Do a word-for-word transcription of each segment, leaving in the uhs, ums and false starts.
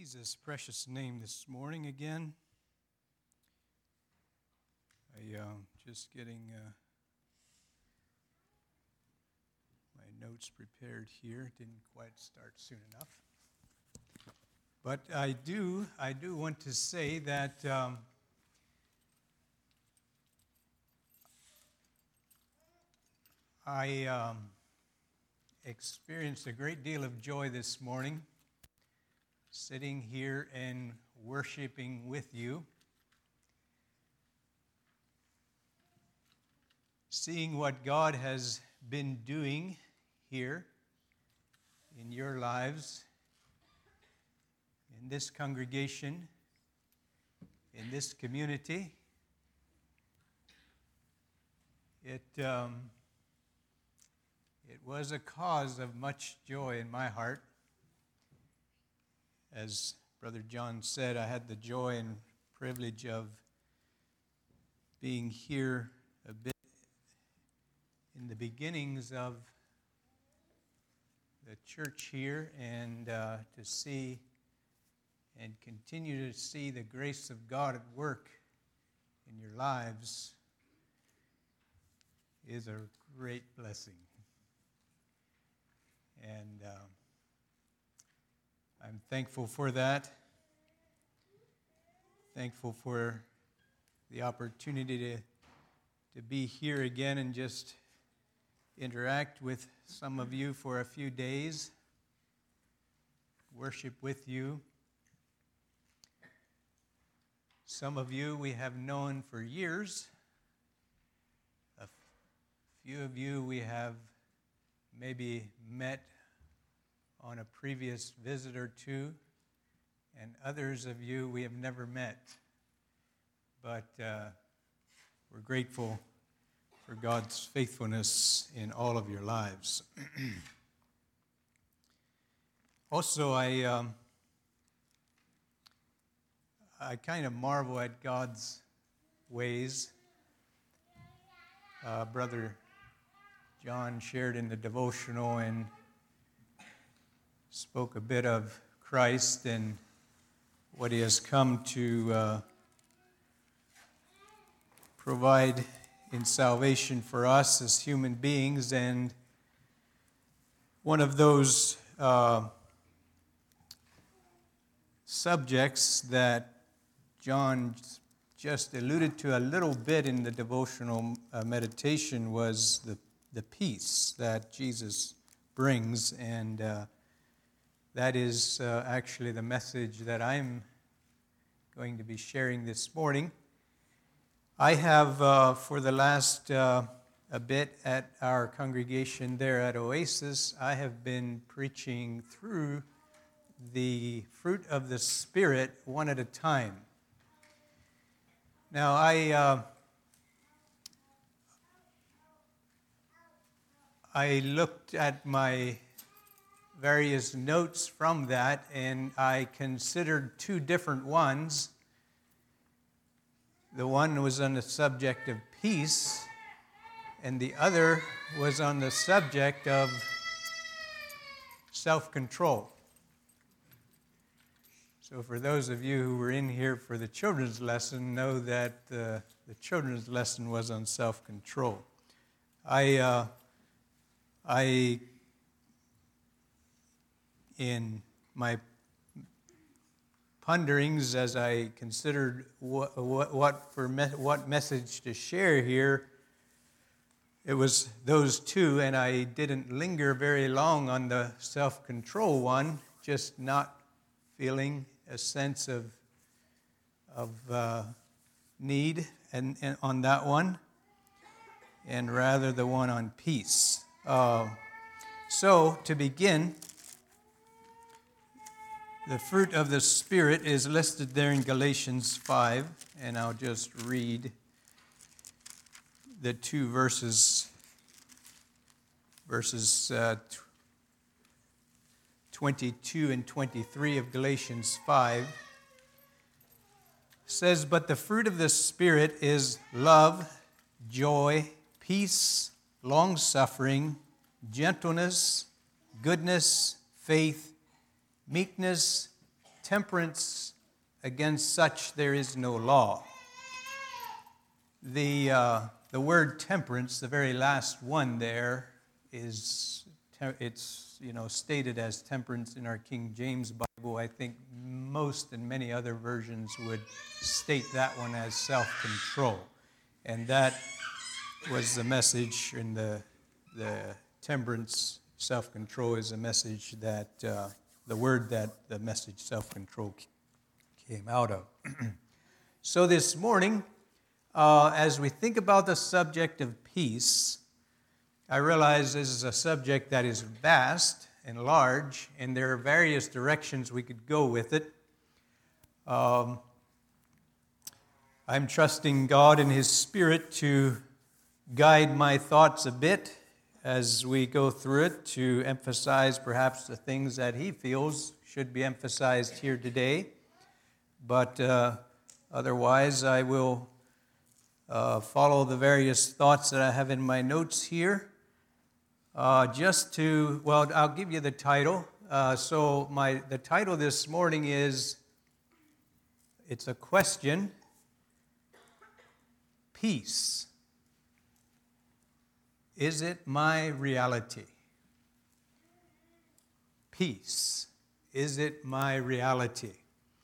Jesus' precious name this morning again. I uh, just getting uh, my notes prepared here. Didn't quite start soon enough, but I do I do want to say that um, I um, experienced a great deal of joy this morning, sitting here and worshiping with you, seeing what God has been doing here in your lives, in this congregation, in this community. It, um, it was a cause of much joy in my heart. As Brother John said, I had the joy and privilege of being here a bit in the beginnings of the church here, and uh, to see and continue to see the grace of God at work in your lives is a great blessing. And uh, I'm thankful for that. Thankful for the opportunity to, to be here again and just interact with some of you for a few days, worship with you. Some of you we have known for years. A few of you we have maybe met on a previous visit or two, and others of you we have never met. But uh, we're grateful for God's faithfulness in all of your lives. Also, I um, I kind of marvel at God's ways. Uh, Brother John shared in the devotional and spoke a bit of Christ and what he has come to uh, provide in salvation for us as human beings. And one of those uh, subjects that John just alluded to a little bit in the devotional uh, meditation was the, the peace that Jesus brings. And uh, that is uh, actually the message that I'm going to be sharing this morning. I have, uh, for the last uh, a bit at our congregation there at Oasis, I have been preaching through the fruit of the Spirit one at a time. Now, I uh, I looked at my various notes from that, and I considered two different ones. The one was on the subject of peace, and the other was on the subject of self-control. So for those of you who were in here for the children's lesson, know that uh, the children's lesson was on self-control. I, uh, I, in my ponderings as I considered what, what, what for me, what message to share here, it was those two, and I didn't linger very long on the self-control one, just not feeling a sense of of uh, need and, and on that one, and rather the one on peace. Uh, so to begin, the fruit of the Spirit is listed there in Galatians five, and I'll just read the two verses, verses uh, twenty-two and twenty-three of Galatians five. It says, "But the fruit of the Spirit is love, joy, peace, long-suffering, gentleness, goodness, faith, meekness, temperance, against such there is no law. The, uh, the word temperance, the very last one there, is it's you know stated as temperance in our King James Bible. I think most and many other versions would state that one as self-control, and that was the message in the the temperance, self-control is a message that uh, the word that the message self-control came out of. So this morning, uh, as we think about the subject of peace, I realize this is a subject that is vast and large, and there are various directions we could go with it. Um, I'm trusting God and His Spirit to guide my thoughts a bit as we go through it, to emphasize perhaps the things that He feels should be emphasized here today. But uh, otherwise, I will uh, follow the various thoughts that I have in my notes here. Uh, just to, well, I'll give you the title. Uh, so my the title this morning is, it's a question, peace. Is it my reality? Peace. Is it my reality?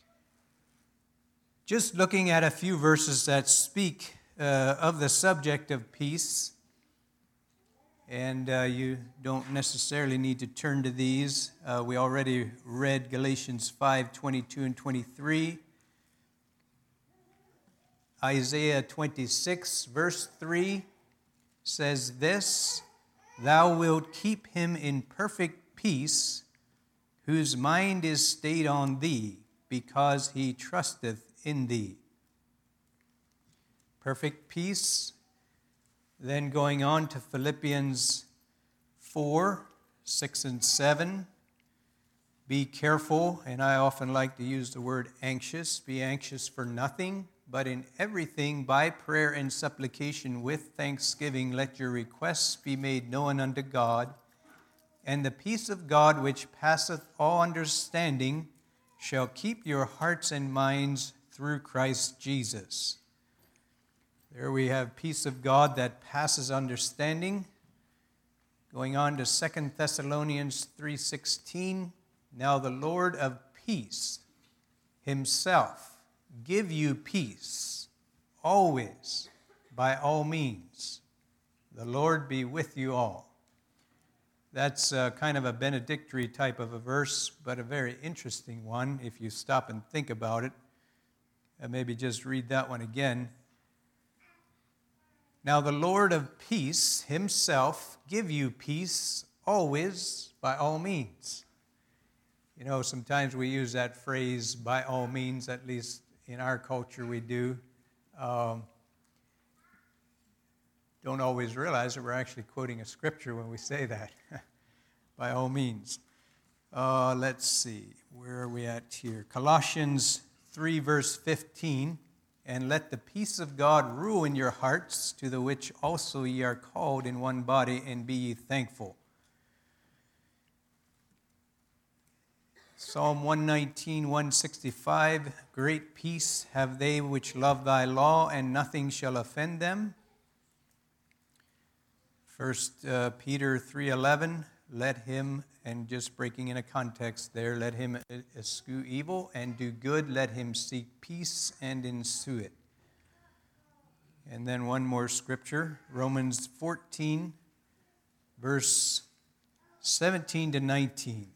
Just looking at a few verses that speak uh, of the subject of peace, and uh, you don't necessarily need to turn to these. Uh, we already read Galatians five, twenty-two and twenty-three. Isaiah twenty-six, verse three says this, "Thou wilt keep him in perfect peace, whose mind is stayed on thee, because he trusteth in thee." Perfect peace. Then going on to Philippians four, six and seven. Be careful, and I often like to use the word anxious. Be anxious for nothing, but in everything by prayer and supplication with thanksgiving let your requests be made known unto God. And the peace of God which passeth all understanding shall keep your hearts and minds through Christ Jesus. There we have peace of God that passes understanding. Going on to Second Thessalonians three sixteen. Now the Lord of peace Himself give you peace always by all means. The Lord be with you all. That's uh, kind of a benedictory type of a verse, but a very interesting one if you stop and think about it. And maybe just read that one again. Now the Lord of peace Himself give you peace always by all means. You know, sometimes we use that phrase, by all means, at least in our culture we do. Um, don't always realize that we're actually quoting a scripture when we say that. By all means. Uh, let's see, where are we at here? Colossians three, verse fifteen. And let the peace of God rule in your hearts, to the which also ye are called in one body, and be ye thankful. Psalm one nineteen, one sixty-five. Great peace have they which love thy law, and nothing shall offend them. First uh, Peter three eleven. Let him, and just breaking in a context there, let him eschew evil and do good. Let him seek peace and ensue it. And then one more scripture, Romans fourteen, verse seventeen to nineteen.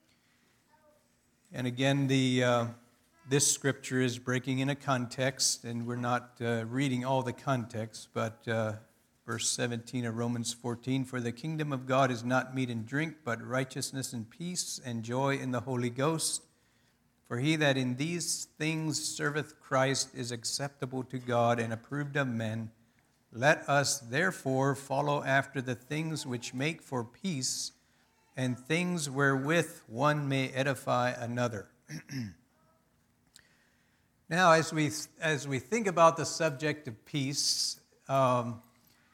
And again, the uh, this scripture is breaking in a context, and we're not uh, reading all the context, but uh, verse seventeen of Romans fourteen, for the kingdom of God is not meat and drink, but righteousness and peace and joy in the Holy Ghost. For he that in these things serveth Christ is acceptable to God and approved of men. Let us therefore follow after the things which make for peace, and things wherewith one may edify another. Now, as we as we think about the subject of peace, um,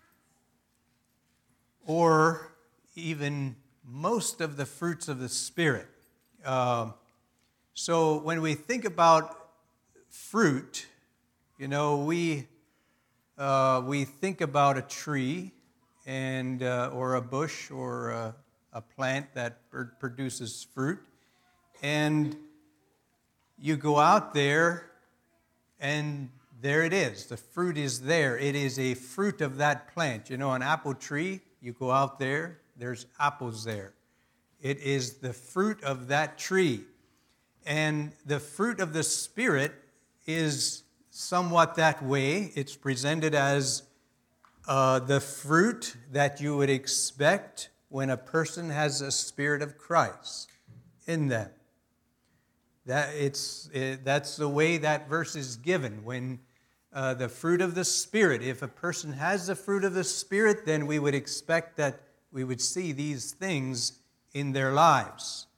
or even most of the fruits of the Spirit, uh, So when we think about fruit, you know, we uh, we think about a tree and uh, or a bush or a, a plant that produces fruit, and you go out there, and there it is. The fruit is there. It is a fruit of that plant. You know, an apple tree, you go out there, there's apples there. It is the fruit of that tree. And the fruit of the Spirit is somewhat that way. It's presented as uh, the fruit that you would expect when a person has a Spirit of Christ in them. That it's it, that's the way that verse is given. When uh, the fruit of the Spirit, if a person has the fruit of the Spirit, then we would expect that we would see these things in their lives.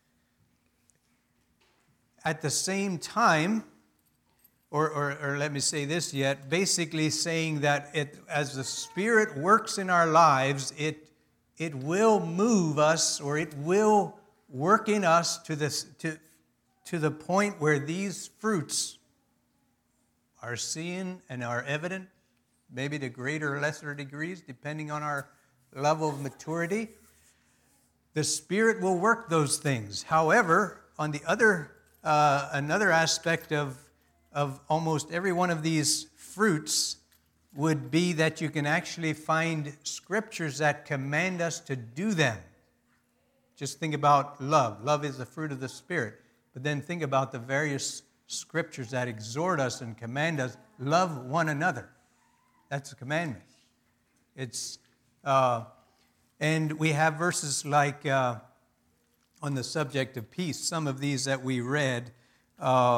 At the same time, or, or, or let me say this yet, basically saying that it, as the Spirit works in our lives, it it will move us, or it will work in us to this to. to the point where these fruits are seen and are evident, maybe to greater or lesser degrees, depending on our level of maturity. The Spirit will work those things. However, on the other, uh, another aspect of, of almost every one of these fruits would be that you can actually find scriptures that command us to do them. Just think about love. Love is the fruit of the Spirit. But then think about the various scriptures that exhort us and command us, love one another. That's a commandment. It's, uh, and we have verses like uh, on the subject of peace. Some of these that we read, uh,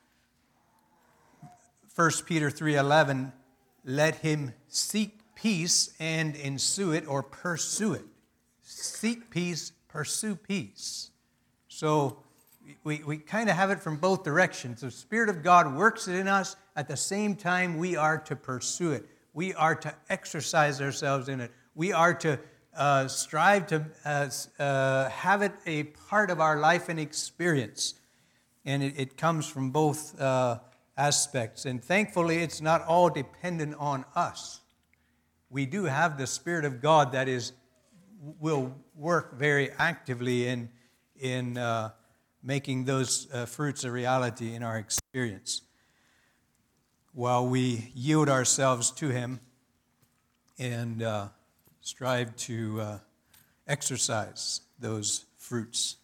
First Peter three eleven, let him seek peace and ensue it or pursue it. Seek peace, pursue peace. So We, we kind of have it from both directions. The Spirit of God works it in us. At the same time, we are to pursue it. We are to exercise ourselves in it. We are to uh, strive to uh, uh, have it a part of our life and experience. And it, it comes from both uh, aspects. And thankfully, it's not all dependent on us. We do have the Spirit of God that is will work very actively in in uh, making those uh, fruits a reality in our experience while we yield ourselves to Him and uh, strive to uh, exercise those fruits.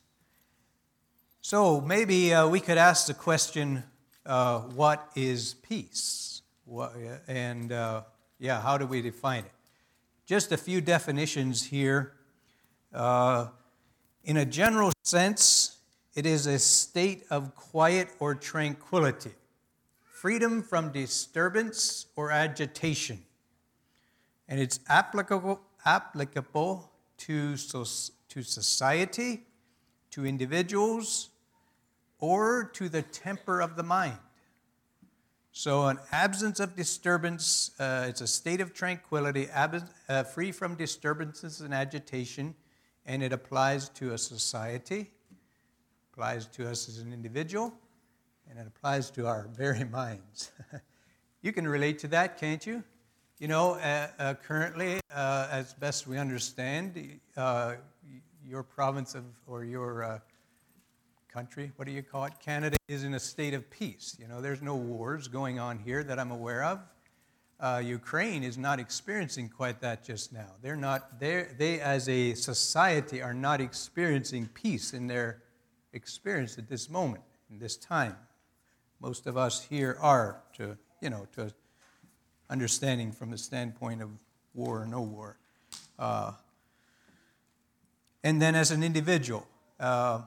So maybe uh, we could ask the question, uh, what is peace? What, and uh, yeah, how do we define it? Just a few definitions here. Uh, in a general sense, it is a state of quiet or tranquility, freedom from disturbance or agitation. And it's applicable, applicable to, so, to society, to individuals, or to the temper of the mind. So an absence of disturbance, uh, it's a state of tranquility, ab- uh, free from disturbances and agitation, and it applies to a society, applies to us as an individual, and it applies to our very minds. You can relate to that, can't you? You know, uh, uh, currently, uh, as best we understand, uh, your province of, or your uh, country, what do you call it? Canada is in a state of peace. You know, there's no wars going on here that I'm aware of. Uh, Ukraine is not experiencing quite that just now. They're not, they're, they as a society are not experiencing peace in their experience at this moment, in this time. Most of us here are, to, you know, to understanding from the standpoint of war or no war. Uh, and then as an individual, uh,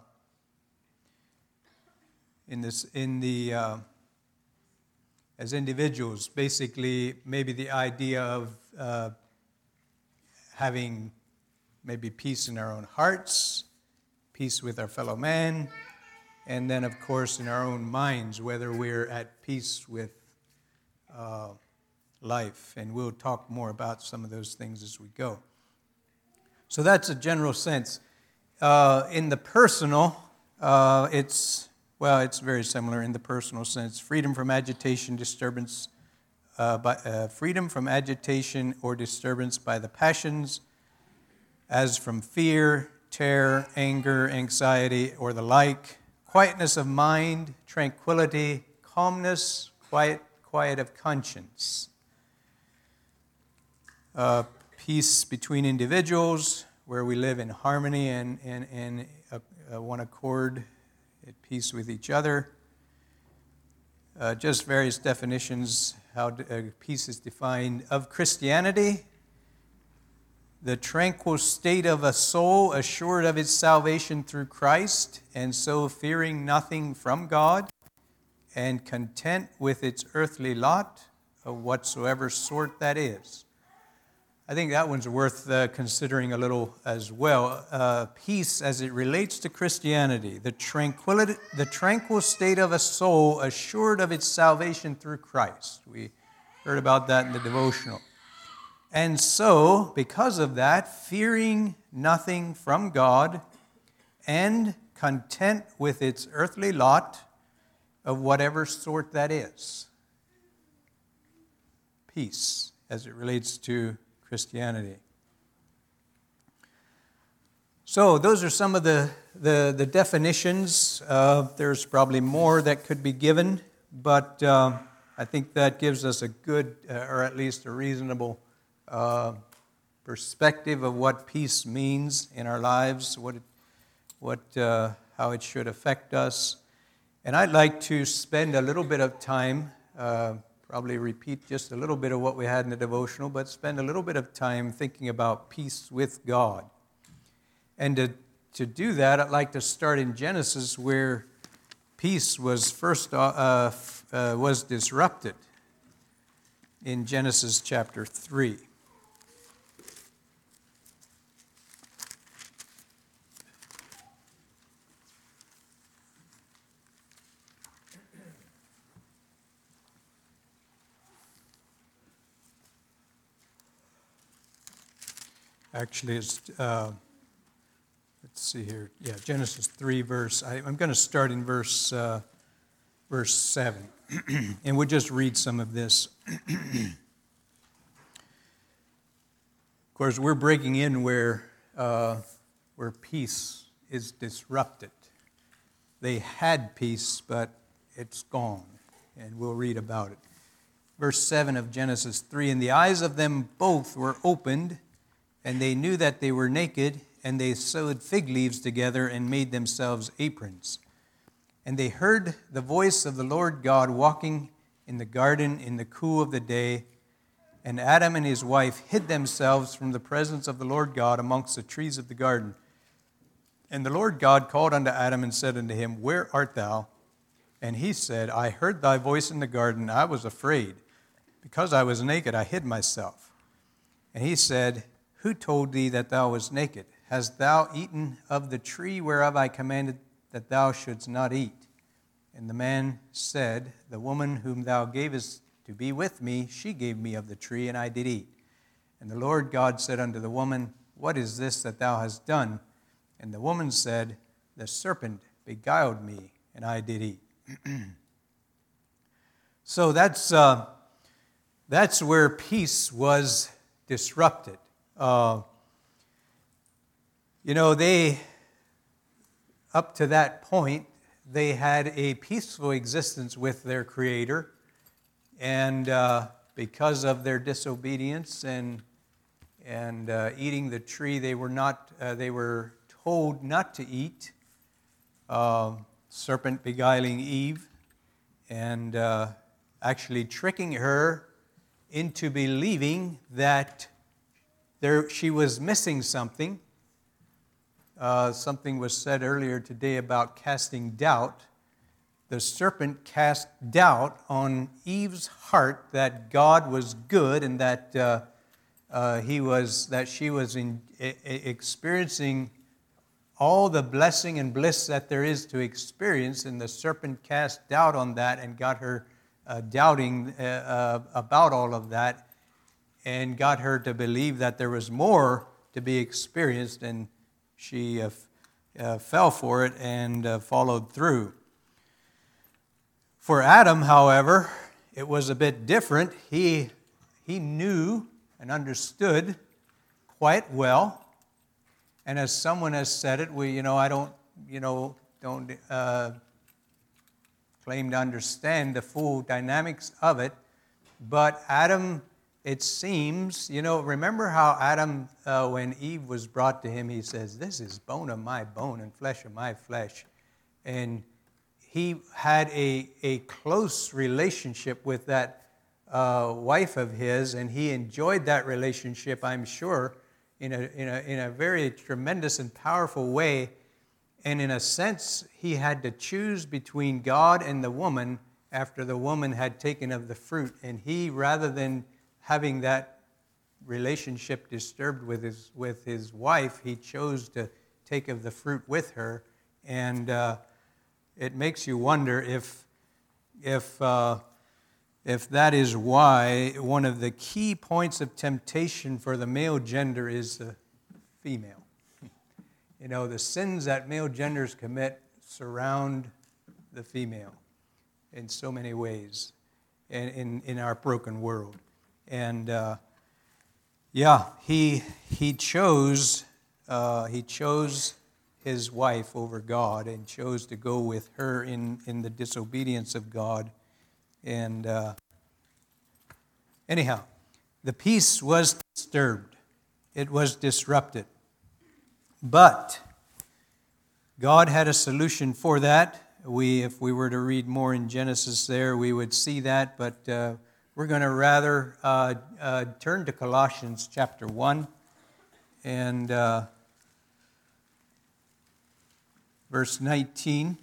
in this, in the, uh, as individuals, basically maybe the idea of uh, having maybe peace in our own hearts, peace with our fellow man, and then, of course, in our own minds, whether we're at peace with uh, life. And we'll talk more about some of those things as we go. So that's a general sense. Uh, in the personal, uh, it's well, it's very similar in the personal sense. Freedom from agitation, disturbance, uh, by, uh, freedom from agitation or disturbance by the passions, as from fear, terror, anger, anxiety, or the like. Quietness of mind, tranquility, calmness, quiet, quiet of conscience. Uh, peace between individuals, where we live in harmony and, and, and uh, uh, one accord, at peace with each other. Uh, just various definitions, how uh, peace is defined. Of Christianity, the tranquil state of a soul assured of its salvation through Christ, and so fearing nothing from God, and content with its earthly lot, of whatsoever sort that is. I think that one's worth uh, considering a little as well. Uh, peace as it relates to Christianity, the tranquility, the tranquil state of a soul assured of its salvation through Christ. We heard about that in the devotional. And so, because of that, fearing nothing from God and content with its earthly lot of whatever sort that is. Peace as it relates to Christianity. So those are some of the, the, the definitions. Uh, there's probably more that could be given, but uh, I think that gives us a good, uh, or at least a reasonable uh, perspective of what peace means in our lives, what, it, what, uh, how it should affect us. And I'd like to spend a little bit of time uh, probably repeat just a little bit of what we had in the devotional, but spend a little bit of time thinking about peace with God. And to, to do that, I'd like to start in Genesis, where peace was first uh, uh, was disrupted in Genesis chapter three. Actually, it's, uh, let's see here. Yeah, Genesis three, verse, I, I'm going to start in verse, uh, verse seven. And we'll just read some of this. Of course, we're breaking in where, uh, where peace is disrupted. They had peace, but it's gone. And we'll read about it. Verse seven of Genesis three, and the eyes of them both were opened, and they knew that they were naked, and they sewed fig leaves together and made themselves aprons. And they heard the voice of the Lord God walking in the garden in the cool of the day. And Adam and his wife hid themselves from the presence of the Lord God amongst the trees of the garden. And the Lord God called unto Adam and said unto him, Where art thou? And he said, I heard thy voice in the garden. I was afraid. Because I was naked, I hid myself. And he said, Who told thee that thou wast naked? Hast thou eaten of the tree whereof I commanded that thou shouldst not eat? And the man said, The woman whom thou gavest to be with me, she gave me of the tree, and I did eat. And the Lord God said unto the woman, What is this that thou hast done? And the woman said, The serpent beguiled me, and I did eat. So that's, uh, that's where peace was disrupted. Uh, you know, they, up to that point, they had a peaceful existence with their Creator, and uh, because of their disobedience and and uh, eating the tree, they were not. Uh, they were told not to eat. Uh, serpent beguiling Eve, and uh, actually tricking her into believing that there she was missing something. Uh, something was said earlier today about casting doubt. The serpent cast doubt on Eve's heart that God was good and that uh, uh, he was that she was in, e- experiencing all the blessing and bliss that there is to experience. And the serpent cast doubt on that and got her uh, doubting uh, uh, about all of that, and got her to believe that there was more to be experienced, and she uh, uh, fell for it and uh, followed through. For Adam, however, it was a bit different. He, he knew and understood quite well. And as someone has said it, we, you know, I don't, you know, don't uh, claim to understand the full dynamics of it. But Adam, it seems, you know, remember how Adam, uh, when Eve was brought to him, he says, "This is bone of my bone and flesh of my flesh." And he had a, a close relationship with that uh, wife of his, and he enjoyed that relationship, I'm sure, in a, in a, in a very tremendous and powerful way. And in a sense, he had to choose between God and the woman after the woman had taken of the fruit. And he, rather than having that relationship disturbed with his, with his wife, he chose to take of the fruit with her. And uh, it makes you wonder if, if, uh, if that is why one of the key points of temptation for the male gender is the female. You know, the sins that male genders commit surround the female in so many ways in, in, in our broken world. And uh, yeah, he he chose uh, he chose his wife over God and chose to go with her in, in the disobedience of God. And uh, anyhow, the peace was disturbed. It was disrupted. But God had a solution for that. We, if we were to read more in Genesis there, we would see that. But uh, we're going to rather uh, uh, turn to Colossians chapter one and uh, verse nineteen.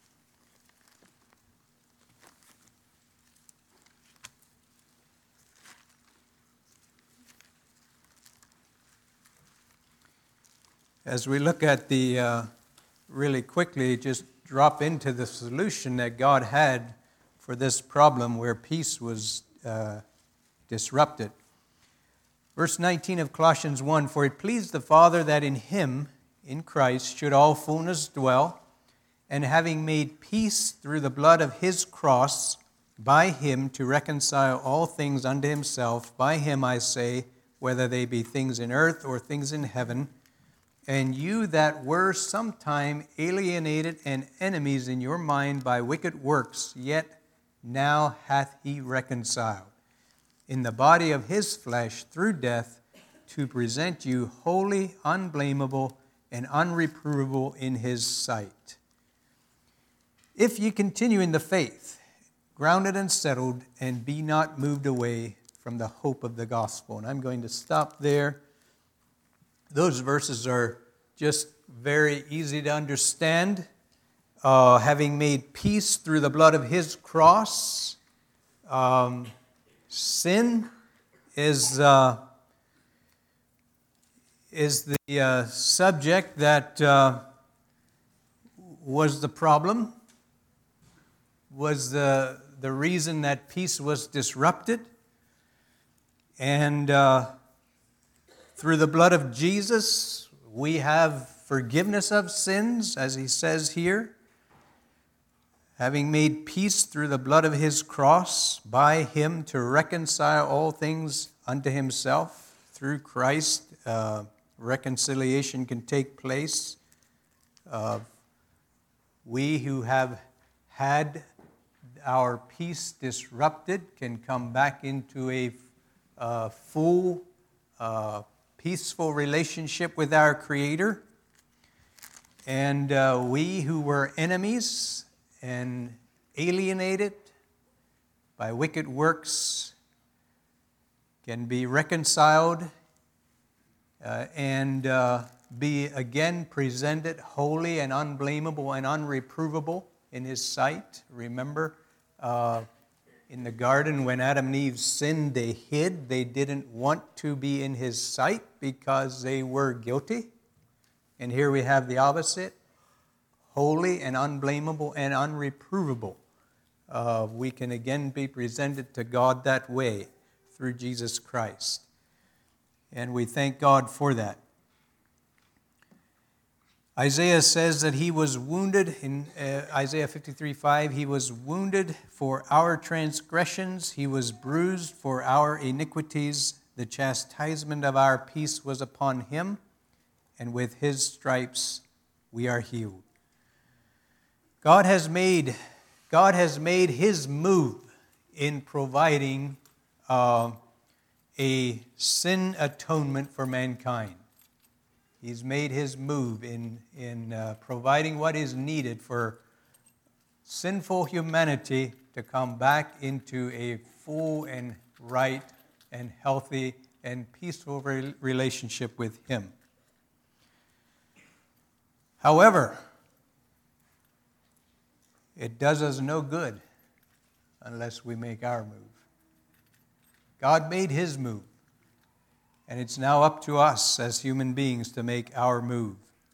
As we look at the, uh, really quickly, just drop into the solution that God had for this problem where peace was uh, disrupted. Verse nineteen of Colossians one, "For it pleased the Father that in Him, in Christ, should all fullness dwell, and having made peace through the blood of His cross, by Him to reconcile all things unto Himself. By Him, I say, whether they be things in earth or things in heaven. And you that were sometime alienated and enemies in your mind by wicked works, yet now hath He reconciled in the body of His flesh through death, to present you holy, unblameable, and unreprovable in His sight. If ye continue in the faith, grounded and settled, and be not moved away from the hope of the gospel." And I'm going to stop there. Those verses are just very easy to understand. Uh, having made peace through the blood of His cross, um, sin is uh, is the uh, subject that uh, was the problem, was the the reason that peace was disrupted, and uh, through the blood of Jesus, we have forgiveness of sins, as he says here. Having made peace through the blood of His cross, by Him to reconcile all things unto Himself. Through Christ, uh, reconciliation can take place. Uh, we who have had our peace disrupted can come back into a uh, full Uh, peaceful relationship with our Creator. And uh, we who were enemies and alienated by wicked works can be reconciled uh, and uh, be again presented holy and unblameable and unreprovable in His sight. Remember, uh, in the garden, when Adam and Eve sinned, they hid. They didn't want to be in His sight because they were guilty. And here we have the opposite. Holy and unblameable and unreprovable. Uh, we can again be presented to God that way through Jesus Christ. And we thank God for that. Isaiah says that he was wounded, in uh, Isaiah fifty-three five, he was wounded for our transgressions, he was bruised for our iniquities, the chastisement of our peace was upon him, and with his stripes we are healed. God has made, God has made his move in providing uh, a sin atonement for mankind. He's made his move in, in uh, providing what is needed for sinful humanity to come back into a full and right and healthy and peaceful re- relationship with him. However, it does us no good unless we make our move. God made his move. And it's now up to us as human beings to make our move.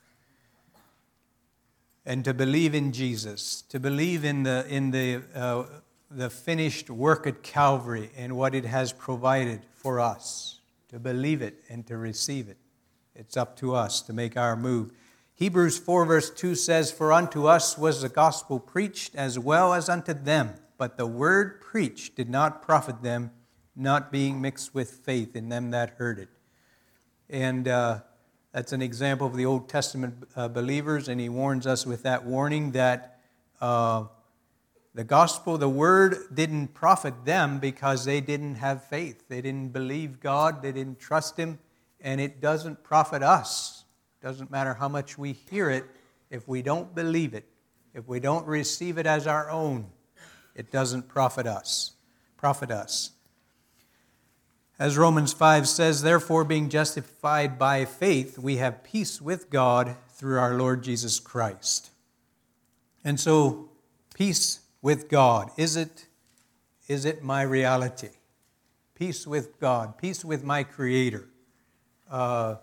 And to believe in Jesus, to believe in the in the uh, the finished work at Calvary and what it has provided for us. To believe it and to receive it. It's up to us to make our move. Hebrews four verse two says, "For unto us was the gospel preached as well as unto them, but the word preached did not profit them, not being mixed with faith in them that heard it." And uh, that's an example of the Old Testament uh, believers, and he warns us with that warning that uh, the gospel, the word, didn't profit them because they didn't have faith. They didn't believe God, they didn't trust him, and it doesn't profit us. It doesn't matter how much we hear it, if we don't believe it, if we don't receive it as our own, it doesn't profit us. Profit us. As Romans five says, "Therefore, being justified by faith, we have peace with God through our Lord Jesus Christ." And so, peace with God, is it, is it my reality? Peace with God, peace with my Creator. Uh,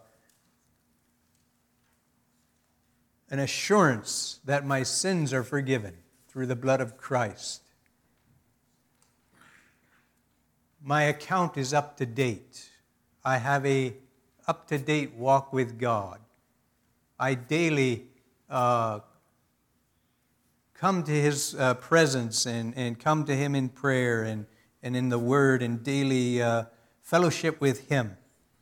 an assurance that my sins are forgiven through the blood of Christ. My account is up to date. I have a up-to-date walk with God. I daily uh, come to his uh, presence and, and come to him in prayer and, and in the word and daily uh, fellowship with him.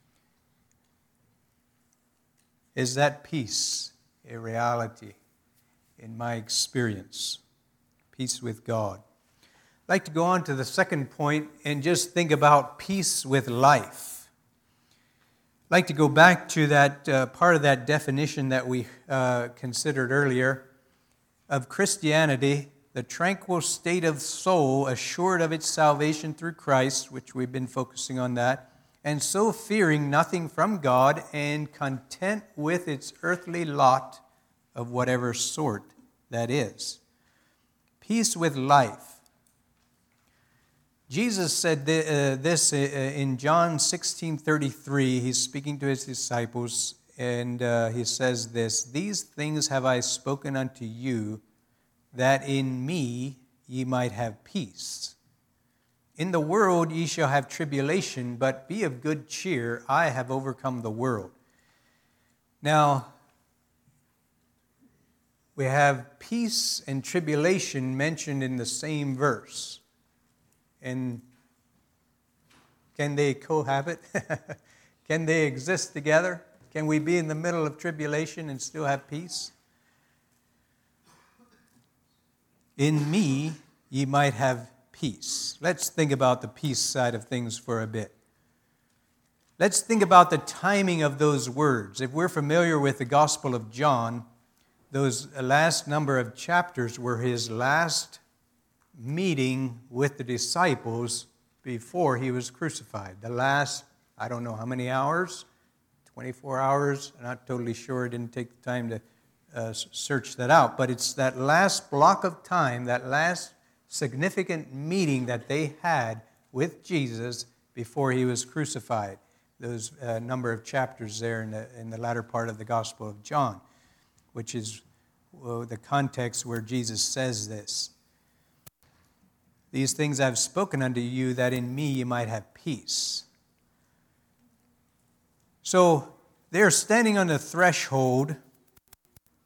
Is that peace a reality in my experience? Peace with God. I'd like to go on to the second point and just think about peace with life. I'd like to go back to that uh, part of that definition that we uh, considered earlier of Christianity, the tranquil state of soul assured of its salvation through Christ, which we've been focusing on that, and so fearing nothing from God and content with its earthly lot of whatever sort that is. Peace with life. Jesus said this in John sixteen thirty-three. He's speaking to his disciples, and he says this, "These things have I spoken unto you, that in me ye might have peace. In the world ye shall have tribulation, but be of good cheer, I have overcome the world." Now, we have peace and tribulation mentioned in the same verse. And can they cohabit? Can they exist together? Can we be in the middle of tribulation and still have peace? In me, ye might have peace. Let's think about the peace side of things for a bit. Let's think about the timing of those words. If we're familiar with the Gospel of John, those last number of chapters were his last meeting with the disciples before he was crucified. The last, I don't know how many hours, twenty-four hours, I'm not totally sure, I didn't take the time to uh, search that out, but it's that last block of time, that last significant meeting that they had with Jesus before he was crucified. Those uh, number of chapters there in the, in the latter part of the Gospel of John, which is well, the context where Jesus says this. "These things I've spoken unto you, that in me you might have peace." So they're standing on the threshold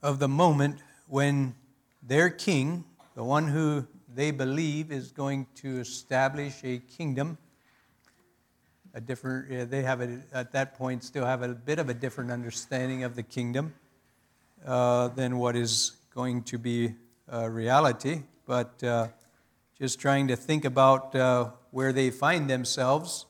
of the moment when their king, the one who they believe is going to establish a kingdom, a different, uh, they have a, at that point still have a bit of a different understanding of the kingdom uh, than what is going to be uh, reality, but uh, just trying to think about uh, where they find themselves.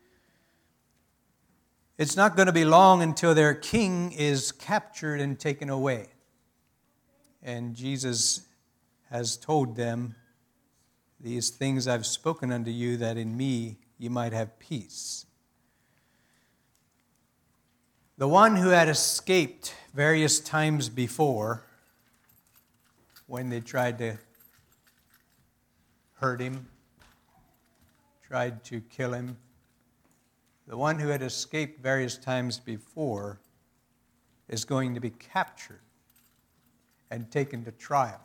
It's not going to be long until their king is captured and taken away. And Jesus has told them, "These things I've spoken unto you, that in me you might have peace." The one who had escaped various times before, when they tried to hurt him, tried to kill him, the one who had escaped various times before is going to be captured and taken to trial.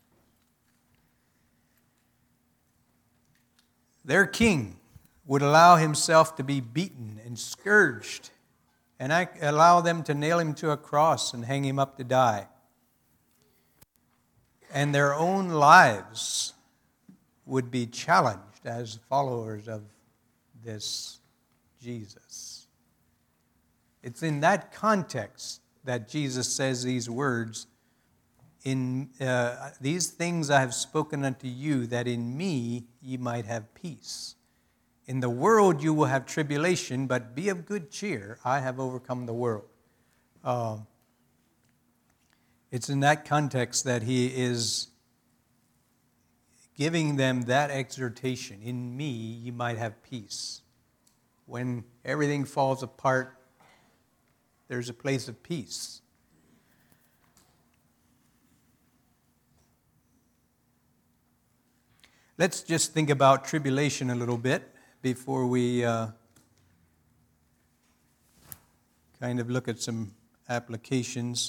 Their king would allow himself to be beaten and scourged and allow them to nail him to a cross and hang him up to die. And their own lives would be challenged as followers of this Jesus. It's in that context that Jesus says these words, "In uh, these things I have spoken unto you, that in me ye might have peace. In the world you will have tribulation, but be of good cheer. I have overcome the world." Uh, it's in that context that he is giving them that exhortation. In me ye might have peace. When everything falls apart, there's a place of peace. Let's just think about tribulation a little bit before we uh, kind of look at some applications.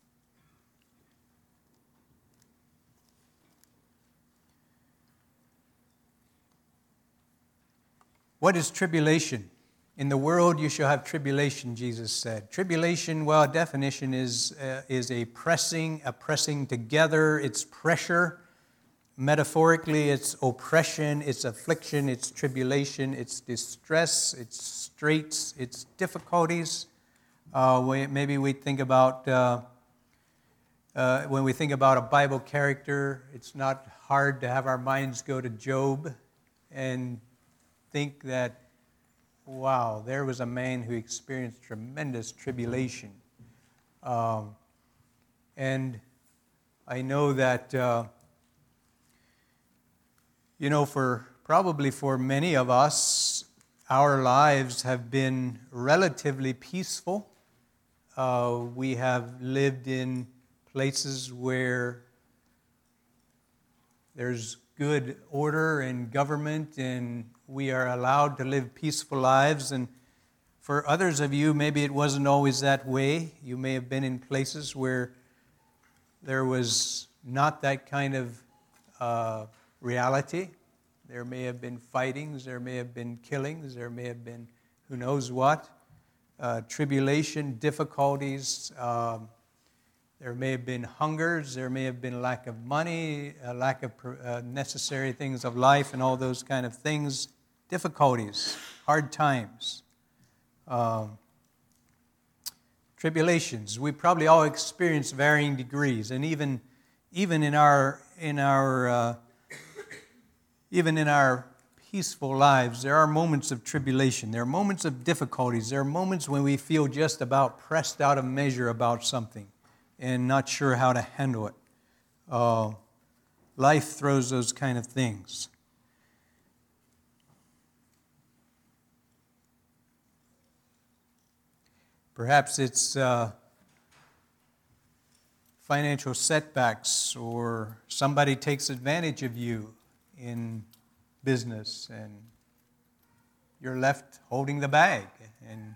What is tribulation? In the world you shall have tribulation, Jesus said. Tribulation, well, definition is uh, is a pressing, a pressing together. It's pressure. Metaphorically, it's oppression, it's affliction, it's tribulation, it's distress, it's straits, it's difficulties. Uh, we, maybe we think about, uh, uh, when we think about a Bible character, it's not hard to have our minds go to Job and think that, wow, there was a man who experienced tremendous tribulation. Um, and I know that... Uh, You know, for probably for many of us, our lives have been relatively peaceful. Uh, we have lived in places where there's good order and government, and we are allowed to live peaceful lives. And for others of you, maybe it wasn't always that way. You may have been in places where there was not that kind of uh, reality. There may have been fightings, there may have been killings, there may have been who knows what, uh, tribulation, difficulties. Um, there may have been hungers, there may have been lack of money, a lack of uh, necessary things of life and all those kind of things, difficulties, hard times. Um, tribulations. We probably all experience varying degrees, and even even in our in our uh, even in our peaceful lives, there are moments of tribulation. There are moments of difficulties. There are moments when we feel just about pressed out of measure about something and not sure how to handle it. Uh, life throws those kind of things. Perhaps it's uh, financial setbacks, or somebody takes advantage of you in business and you're left holding the bag. And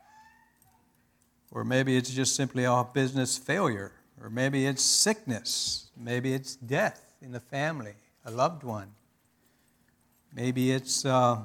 or maybe it's just simply a business failure, or maybe it's sickness, maybe it's death in the family, a loved one. Maybe it's uh,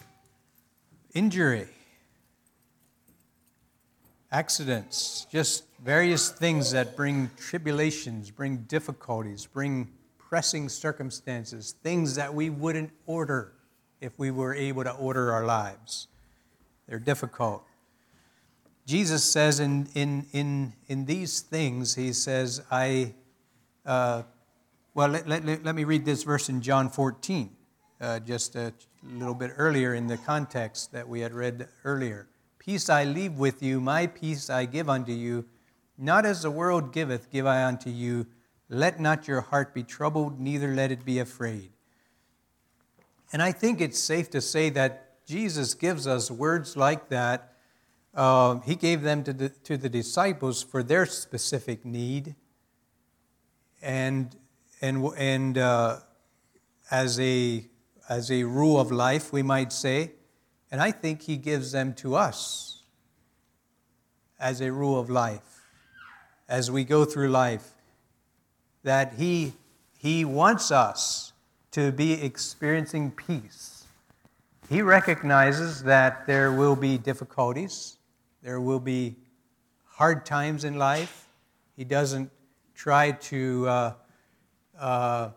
injury, accidents, just various things that bring tribulations, bring difficulties, bring pressing circumstances, things that we wouldn't order if we were able to order our lives. They're difficult. Jesus says in in in, in these things, he says, I, uh, well, let, let, let me read this verse in John fourteen, uh, just a little bit earlier in the context that we had read earlier. Peace I leave with you, my peace I give unto you. Not as the world giveth, give I unto you. Let not your heart be troubled, neither let it be afraid. And I think it's safe to say that Jesus gives us words like that. Uh, he gave them to the, to the disciples for their specific need, and and and uh, as a as a rule of life, we might say. And I think he gives them to us as a rule of life, as we go through life, that he, he wants us to be experiencing peace. He recognizes that there will be difficulties, there will be hard times in life. He doesn't try to uh, uh,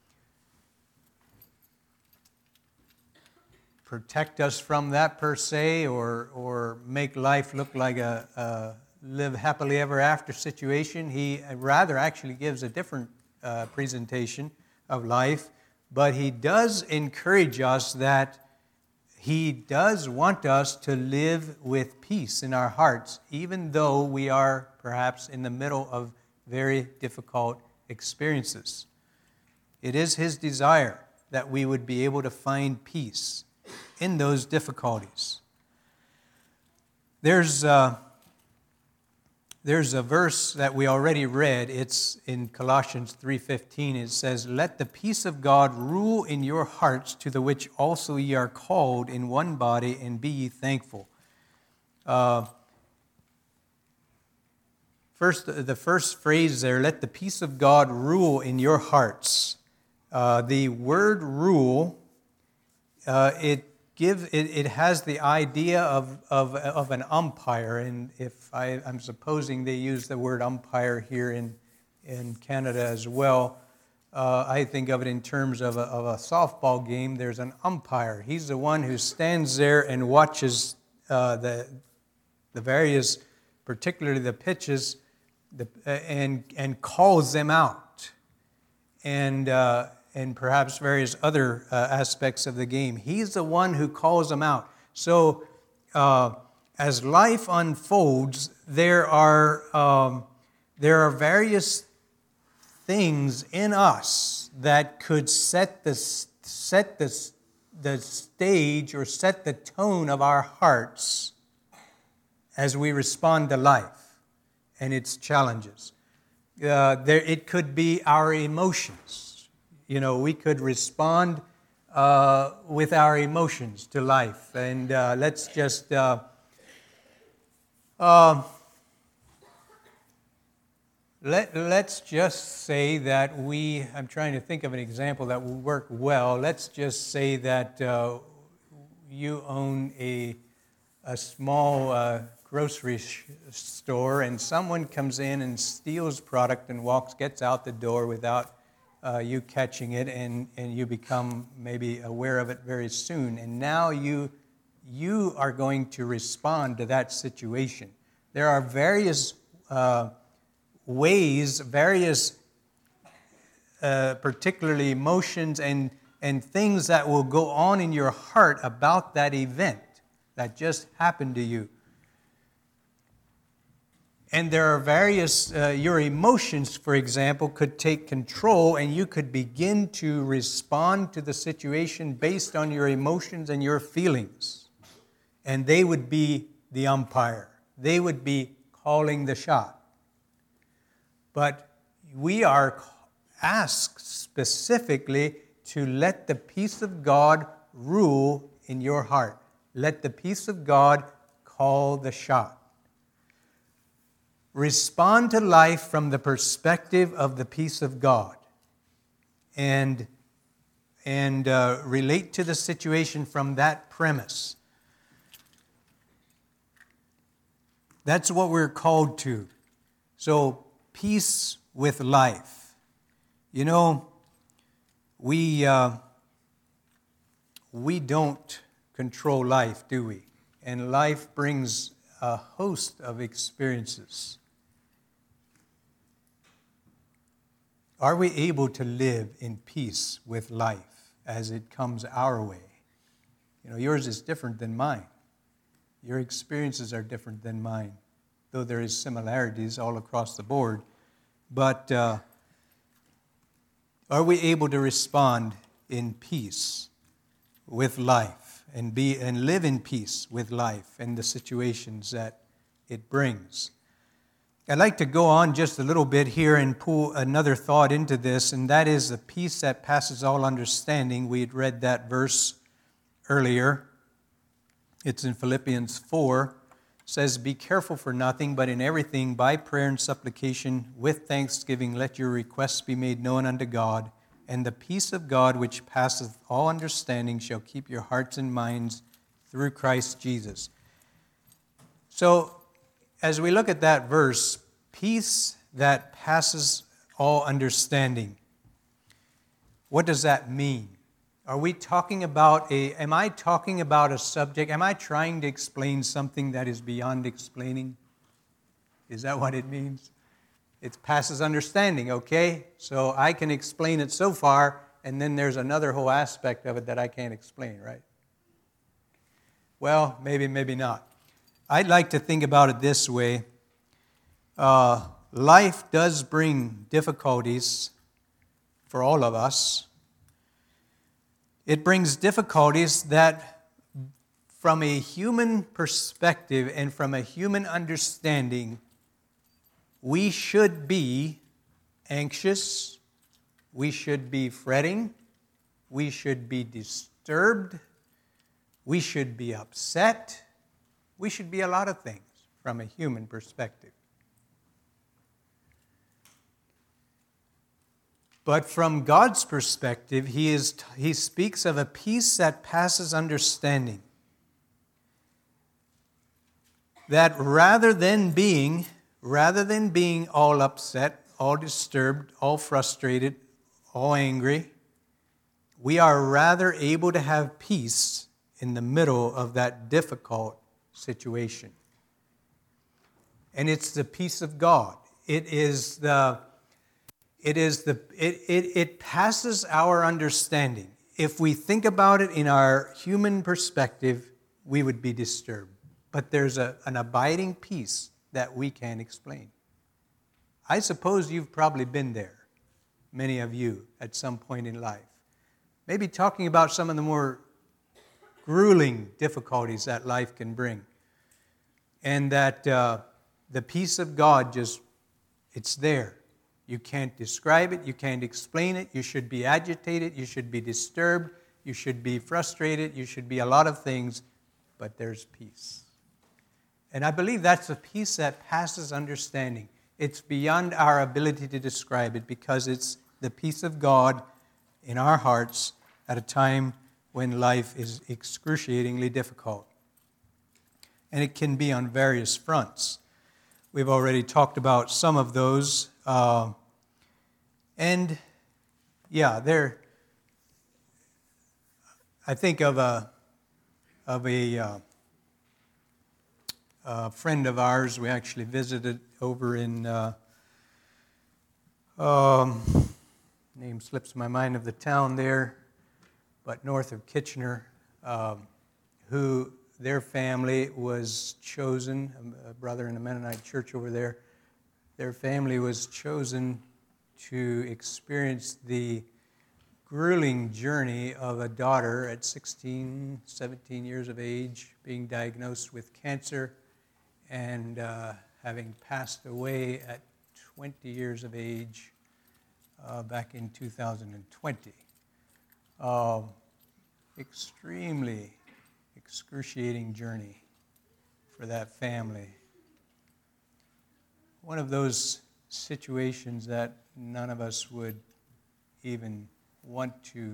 protect us from that per se, or or make life look like a, a live happily ever after situation. He rather actually gives a different uh, presentation of life, but he does encourage us that he does want us to live with peace in our hearts, even though we are perhaps in the middle of very difficult experiences. It is his desire that we would be able to find peace in those difficulties. There's uh, there's a verse that we already read. It's in Colossians three fifteen. It says, "Let the peace of God rule in your hearts, to the which also ye are called in one body, and be ye thankful." Uh, first, the first phrase there, "Let the peace of God rule in your hearts." Uh, the word "rule," uh, it Give, it, it has the idea of, of, of an umpire, and if I, I'm supposing they use the word umpire here in, in Canada as well, uh, I think of it in terms of a, of a softball game. There's an umpire. He's the one who stands there and watches uh, the, the various, particularly the pitches, the, uh, and, and calls them out. And... Uh, and perhaps various other uh, aspects of the game. He's the one who calls them out. So uh, as life unfolds, there are um, there are various things in us that could set the set the the stage or set the tone of our hearts as we respond to life and its challenges. Uh, there, it could be our emotions. You know, we could respond uh, with our emotions to life. And uh, let's just, uh, uh, let, let's just say that we, I'm trying to think of an example that will work well. Let's just say that uh, you own a, a small uh, grocery sh- store, and someone comes in and steals product and walks, gets out the door without Uh, you catching it, and, and you become maybe aware of it very soon. And now you, you are going to respond to that situation. There are various uh, ways, various uh, particularly emotions and, and things that will go on in your heart about that event that just happened to you. And there are various, uh, your emotions, for example, could take control, and you could begin to respond to the situation based on your emotions and your feelings. And they would be the umpire. They would be calling the shot. But we are asked specifically to let the peace of God rule in your heart. Let the peace of God call the shot. Respond to life from the perspective of the peace of God, and, and uh, relate to the situation from that premise. That's what we're called to. So, peace with life. You know, we uh, we don't control life, do we? And life brings a host of experiences. Are we able to live in peace with life as it comes our way? You know, yours is different than mine. Your experiences are different than mine, though there is similarities all across the board. But uh, are we able to respond in peace with life and be and live in peace with life and the situations that it brings? I'd like to go on just a little bit here and pull another thought into this, and that is the peace that passes all understanding. We had read that verse earlier. It's in Philippians four. It says, "Be careful for nothing, but in everything, by prayer and supplication, with thanksgiving, let your requests be made known unto God. And the peace of God, which passeth all understanding, shall keep your hearts and minds through Christ Jesus." So, as we look at that verse, peace that passes all understanding, what does that mean? Are we talking about a, am I talking about a subject? Am I trying to explain something that is beyond explaining? Is that what it means? It passes understanding, okay? So I can explain it so far, and then there's another whole aspect of it that I can't explain, right? Well, maybe, maybe not. I'd like to think about it this way. Uh, life does bring difficulties for all of us. It brings difficulties that, from a human perspective and from a human understanding, we should be anxious, we should be fretting, we should be disturbed, we should be upset, we should be a lot of things from a human perspective. But from God's perspective, he is he speaks of a peace that passes understanding. That rather than being rather than being all upset, all disturbed, all frustrated, all angry, we are rather able to have peace in the middle of that difficult situation. And it's the peace of God. It is the It is the it, it it passes our understanding. If we think about it in our human perspective, we would be disturbed. But there's a, an abiding peace that we can't explain. I suppose you've probably been there, many of you, at some point in life. Maybe talking about some of the more grueling difficulties that life can bring. And that uh, the peace of God just, it's there. You can't describe it. You can't explain it. You should be agitated. You should be disturbed. You should be frustrated. You should be a lot of things, but there's peace. And I believe that's a peace that passes understanding. It's beyond our ability to describe it because it's the peace of God in our hearts at a time when life is excruciatingly difficult. And it can be on various fronts. We've already talked about some of those. Uh, and, yeah, there. I think of a of a, uh, a friend of ours. We actually visited over in. Uh, um, name slips my mind of the town there, but north of Kitchener, um, who their family was chosen. A brother in a Mennonite church over there. Their family was chosen to experience the grueling journey of a daughter at sixteen, seventeen years of age being diagnosed with cancer and uh, having passed away at twenty years of age uh, back in two thousand twenty. Uh, extremely excruciating journey for that family. One of those situations that none of us would even want to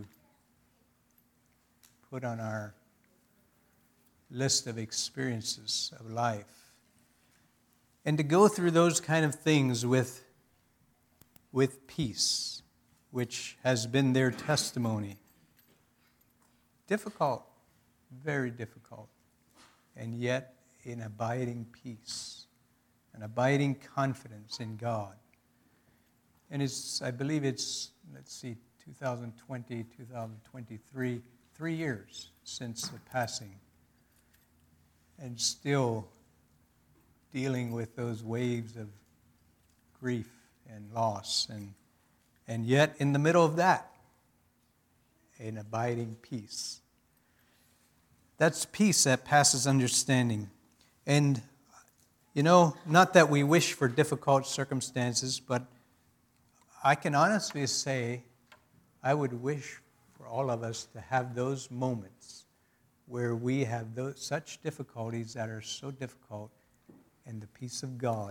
put on our list of experiences of life. And to go through those kind of things with, with peace, which has been their testimony. Difficult, very difficult, and yet an abiding peace, an abiding confidence in God. And it's, I believe it's, let's see, two thousand twenty, two thousand twenty-three, three years since the passing, and still dealing with those waves of grief and loss, and and yet in the middle of that, an abiding peace. That's peace that passes understanding. And, you know, not that we wish for difficult circumstances, but I can honestly say I would wish for all of us to have those moments where we have those, such difficulties that are so difficult, and the peace of God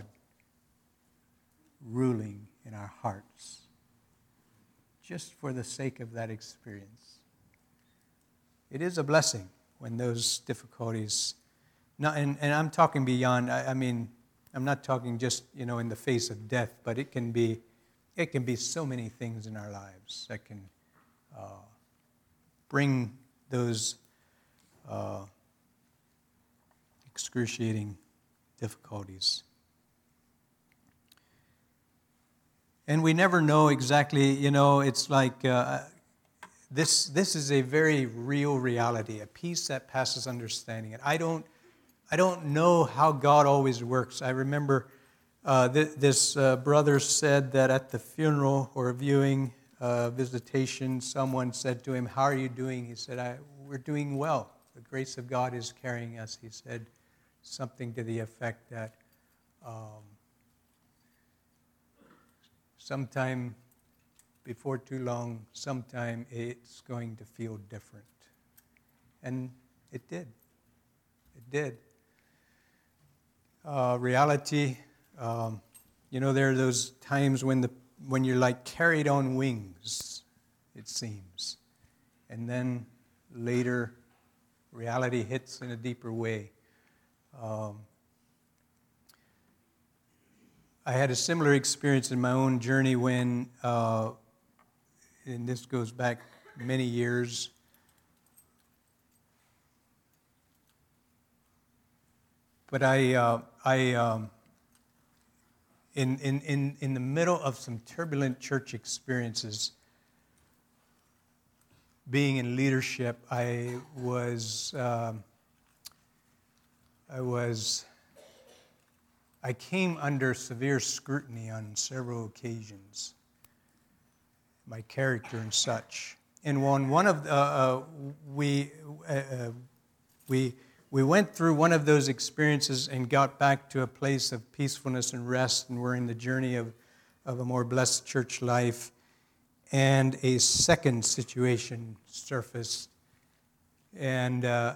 ruling in our hearts, just for the sake of that experience. It is a blessing when those difficulties, not, and, and I'm talking beyond, I, I mean, I'm not talking just, you know, in the face of death, but it can be, it can be so many things in our lives that can uh, bring those uh, excruciating difficulties. And we never know exactly, you know, it's like uh, this this is a very real reality, a peace that passes understanding. And I don't I don't know how God always works. I remember uh, th- this uh, brother said that at the funeral or viewing uh, visitation, someone said to him, "How are you doing?" He said, I, "We're doing well. The grace of God is carrying us." He said something to the effect that um, sometime before too long, sometime it's going to feel different. And it did. It did. Uh, reality, um, you know, there are those times when the when you're like carried on wings, it seems. And then later, reality hits in a deeper way. Um, I had a similar experience in my own journey when, uh, and this goes back many years, but I, uh, I, um, in, in, in, in the middle of some turbulent church experiences, being in leadership, I was, um, I was, I came under severe scrutiny on several occasions, my character and such. And on one of the, uh, uh, we, uh, we, we went through one of those experiences and got back to a place of peacefulness and rest, and we're in the journey of, of a more blessed church life. And a second situation surfaced, and uh,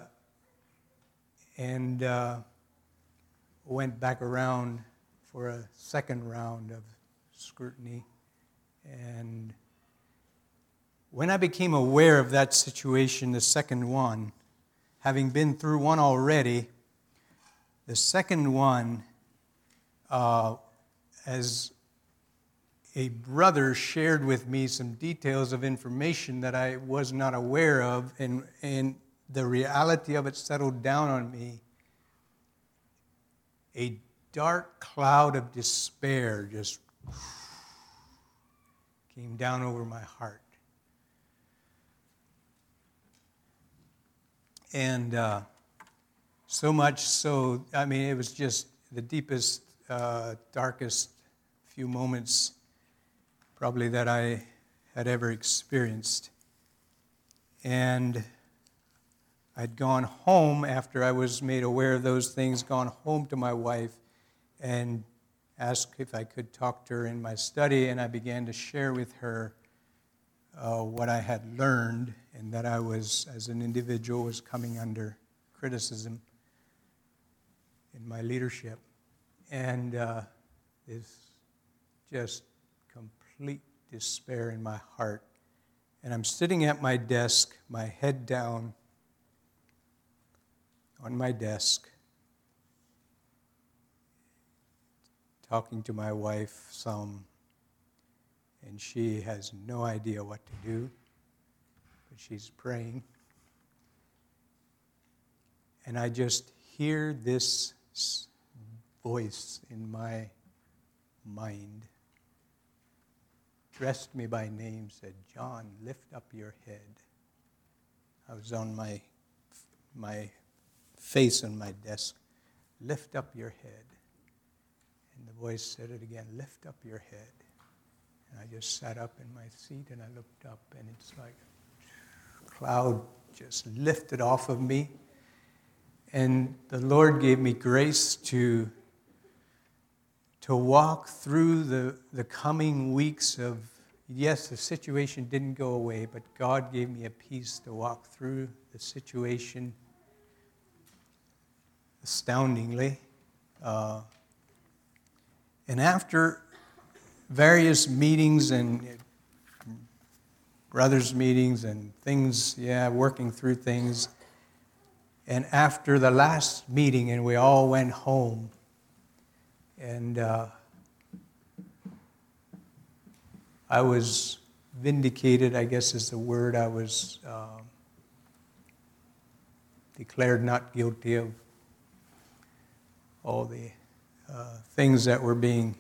and uh, went back around for a second round of scrutiny. And when I became aware of that situation, the second one, having been through one already, the second one, uh, as a brother shared with me some details of information that I was not aware of, and, and the reality of it settled down on me. A dark cloud of despair just came down over my heart. And uh, so much so, I mean, it was just the deepest, uh, darkest few moments probably that I had ever experienced. And I'd gone home after I was made aware of those things, gone home to my wife and asked if I could talk to her in my study, and I began to share with her uh, what I had learned, and that I was, as an individual, was coming under criticism in my leadership. And uh, this just complete despair in my heart. And I'm sitting at my desk, my head down on my desk. talking to my wife some, and she has no idea what to do, but she's praying. And I just hear this voice in my mind, addressed me by name, said, "John, lift up your head." I was on my my face on my desk. "Lift up your head." And the voice said it again, "Lift up your head." And I just sat up in my seat and I looked up, and it's like a cloud just lifted off of me. And the Lord gave me grace to, to walk through the, the coming weeks of, yes, the situation didn't go away, but God gave me a peace to walk through the situation astoundingly. Uh, and after various meetings and brothers' meetings and things, yeah, working through things, and after the last meeting, and we all went home, and uh, I was vindicated, I guess is the word. I was uh, declared not guilty of all the uh, things that were being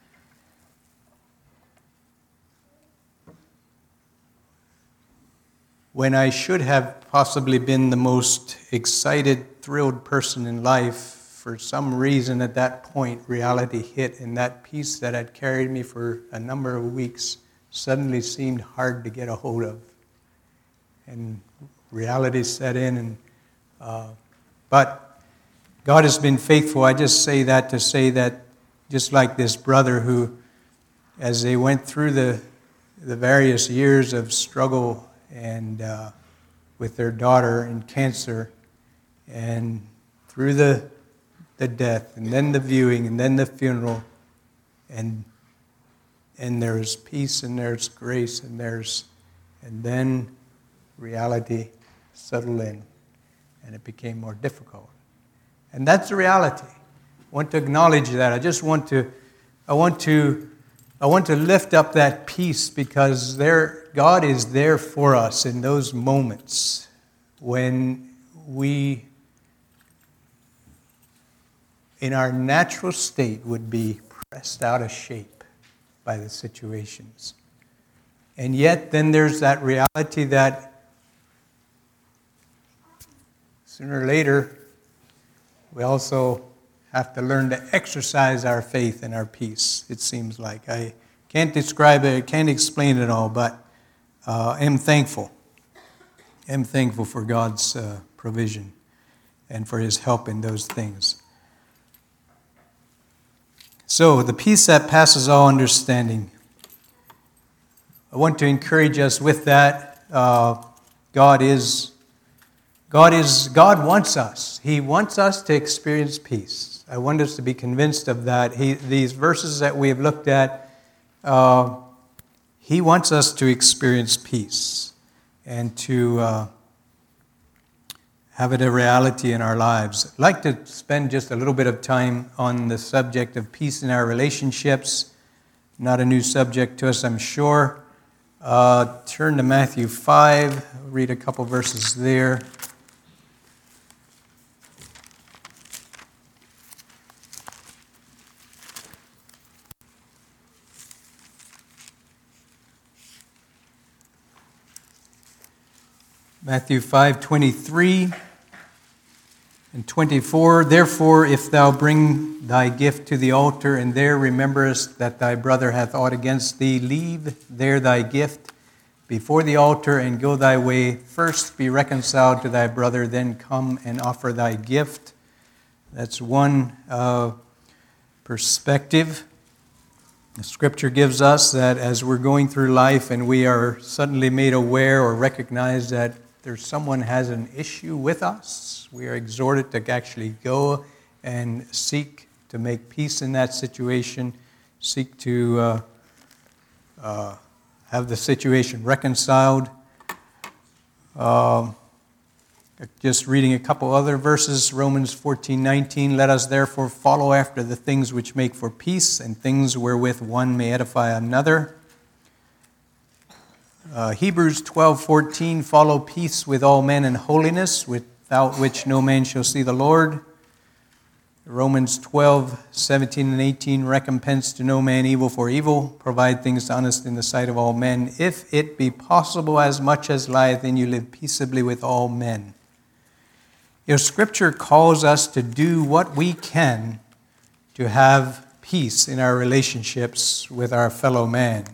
when I should have possibly been the most excited, thrilled person in life. For some reason at that point, reality hit, and that peace that had carried me for a number of weeks suddenly seemed hard to get a hold of. And reality set in, and uh, but God has been faithful. I just say that to say that just like this brother who, as they went through the the various years of struggle and uh, with their daughter in cancer, and through the the death, and then the viewing, and then the funeral, and and there's peace, and there's grace, and there's and then reality settled in, and it became more difficult. And that's the reality. I want to acknowledge that. I just want to, I want to, I want to lift up that peace, because there, God is there for us in those moments when we, in our natural state, would be pressed out of shape by the situations. And yet then there's that reality that sooner or later we also have to learn to exercise our faith and our peace, it seems like. I can't describe it, I can't explain it all, but uh, I'm thankful. I'm thankful for God's uh, provision and for His help in those things. So, the peace that passes all understanding. I want to encourage us with that. Uh, God is, God is, God wants us. He wants us to experience peace. I want us to be convinced of that. He, these verses that we have looked at, uh, He wants us to experience peace and to uh, have it a reality in our lives. I'd like to spend just a little bit of time on the subject of peace in our relationships. Not a new subject to us, I'm sure. Uh, turn to Matthew five, read a couple verses there. Matthew five twenty-three and twenty-four. Therefore, if thou bring thy gift to the altar, and there rememberest that thy brother hath aught against thee, leave there thy gift before the altar, and go thy way. First be reconciled to thy brother, then come and offer thy gift. That's one uh, perspective. The Scripture gives us that as we're going through life and we are suddenly made aware or recognize that there's someone has an issue with us, we are exhorted to actually go and seek to make peace in that situation, seek to uh, uh, have the situation reconciled. Uh, Just reading a couple other verses, Romans fourteen nineteen, let us therefore follow after the things which make for peace and things wherewith one may edify another. Uh, Hebrews twelve fourteen, follow peace with all men and holiness, without which no man shall see the Lord. Romans twelve seventeen and eighteen, recompense to no man evil for evil, provide things honest in the sight of all men, if it be possible, as much as lieth in you, live peaceably with all men. Your Scripture calls us to do what we can to have peace in our relationships with our fellow man.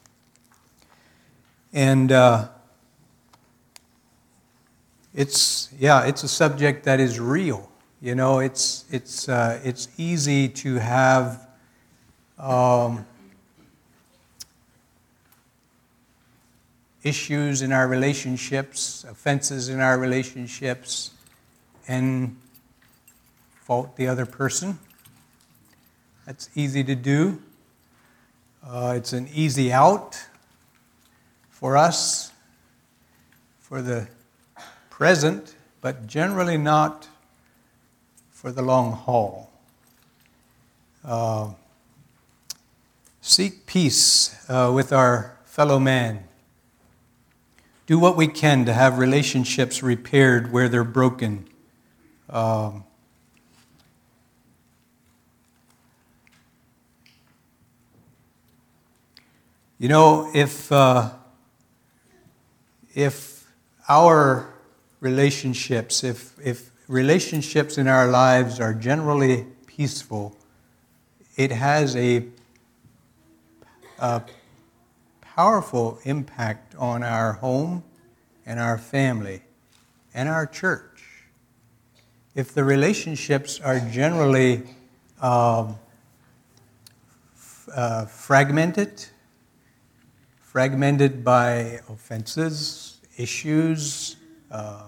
And uh, it's, yeah, it's a subject that is real. You know, it's, it's, uh, it's easy to have um, issues in our relationships, offenses in our relationships, and fault the other person. That's easy to do. Uh, it's an easy out for us, for the present, but generally not for the long haul. Uh, seek peace uh, with our fellow man. Do what we can to have relationships repaired where they're broken. Um, you know, if uh, if our relationships, if if relationships in our lives are generally peaceful, it has a, a powerful impact on our home and our family and our church. If the relationships are generally um, f- uh, fragmented, fragmented by offenses, issues, um,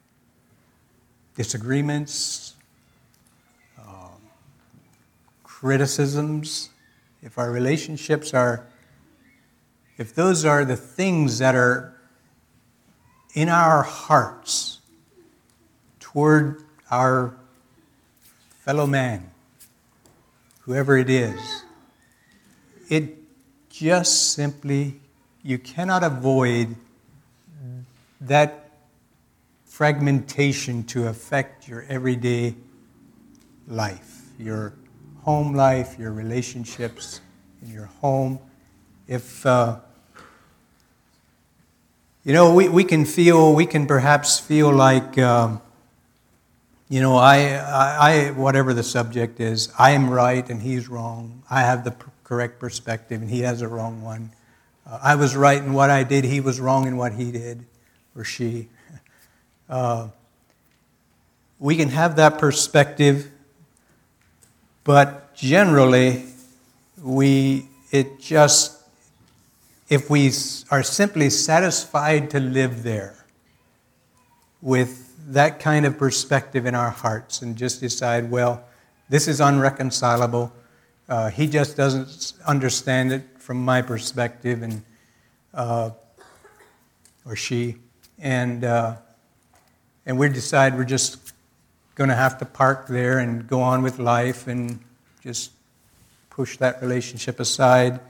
disagreements, um, criticisms, if our relationships are, if those are the things that are in our hearts toward our fellow man, whoever it is, it just simply, you cannot avoid that fragmentation to affect your everyday life, your home life, your relationships in your home. If, uh, you know, we, we can feel, we can perhaps feel like, um, You know, I, I, whatever the subject is, I am right and he's wrong. I have the correct perspective and he has a wrong one. Uh, I was right in what I did, he was wrong in what he did, or she. Uh, we can have that perspective, but generally, we, it just, if we are simply satisfied to live there with that kind of perspective in our hearts and just decide, well, this is unreconcilable. Uh, he just doesn't understand it from my perspective, and uh, or she, and uh, and we decide we're just going to have to park there and go on with life and just push that relationship aside.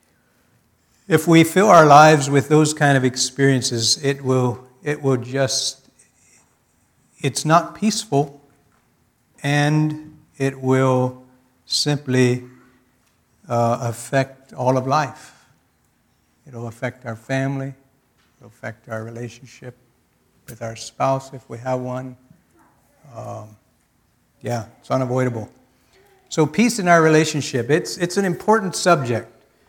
If we fill our lives with those kind of experiences, it will it will just It's not peaceful, and it will simply uh, affect all of life. It'll affect our family. It'll affect our relationship with our spouse, if we have one. Um, yeah, it's unavoidable. So peace in our relationship, it's it's an important subject.